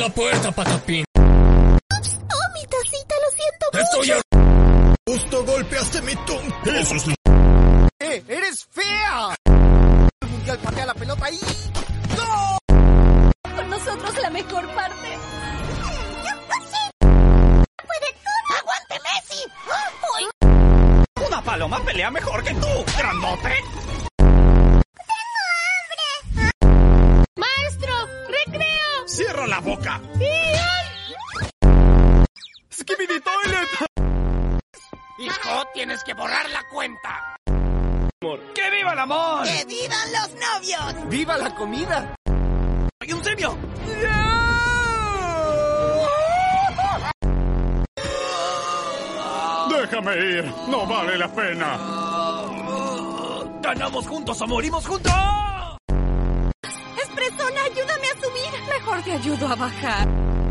la puerta, Patapín. Oh, mi tacita, lo siento mucho. Estoy Justo golpeaste mi tonto. Eso es lo... ¡Eres fea! El mundial patea la pelota ahí. ¡No! Con nosotros la mejor parte. ¡Aguante, Messi! ¡Uy! ¡Una paloma pelea mejor que tú, grandote! ¡Maestro! ¡Recreo! ¡Cierra la boca! ¡Skibidi Toilet! Hijo, tienes que borrar la cuenta. ¡Que viva el amor! ¡Que vivan los novios! ¡Viva la comida! ¡Y un premio! ¡Déjame ir! ¡No vale la pena! ¡Ganamos juntos o morimos juntos! ¡Espresona, ayúdame a subir! Mejor te ayudo a bajar.